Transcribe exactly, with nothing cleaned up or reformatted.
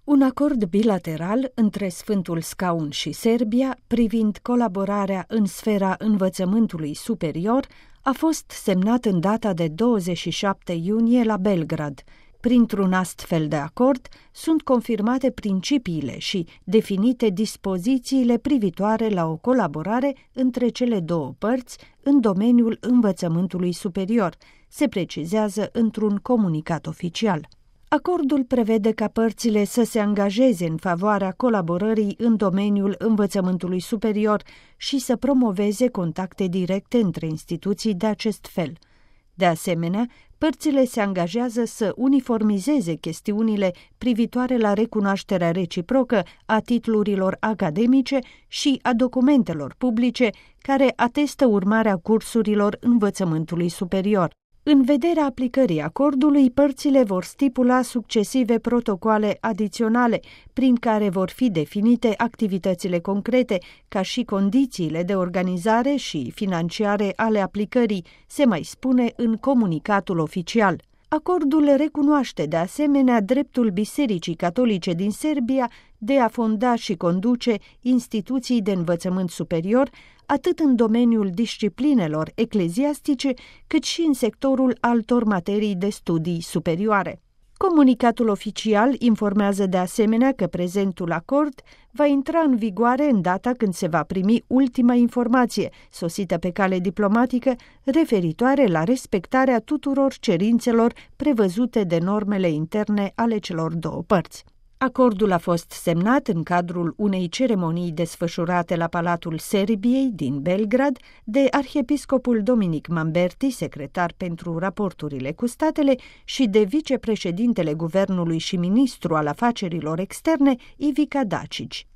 Un acord bilateral între Sfântul Scaun și Serbia privind colaborarea în sfera învățământului superior a fost semnat în data de douăzeci și șapte iunie la Belgrad. Printr-un astfel de acord sunt confirmate principiile și definite dispozițiile privitoare la o colaborare între cele două părți în domeniul învățământului superior, se precizează într-un comunicat oficial. Acordul prevede ca părțile să se angajeze în favoarea colaborării în domeniul învățământului superior și să promoveze contacte directe între instituții de acest fel. De asemenea, părțile se angajează să uniformizeze chestiunile privitoare la recunoașterea reciprocă a titlurilor academice și a documentelor publice care atestă urmarea cursurilor învățământului superior. În vederea aplicării acordului, părțile vor stipula succesive protocoale adiționale, prin care vor fi definite activitățile concrete, ca și condițiile de organizare și financiare ale aplicării, se mai spune în comunicatul oficial. Acordul recunoaște de asemenea dreptul Bisericii Catolice din Serbia de a fonda și conduce instituții de învățământ superior, atât în domeniul disciplinelor ecleziastice, cât și în sectorul altor materii de studii superioare. Comunicatul oficial informează de asemenea că prezentul acord va intra în vigoare în data când se va primi ultima informație, sosită pe cale diplomatică, referitoare la respectarea tuturor cerințelor prevăzute de normele interne ale celor două părți. Acordul a fost semnat în cadrul unei ceremonii desfășurate la Palatul Serbiei din Belgrad de arhiepiscopul Dominic Mamberti, secretar pentru raporturile cu statele, și de vicepreședintele guvernului și ministru al afacerilor externe, Ivica Dačić.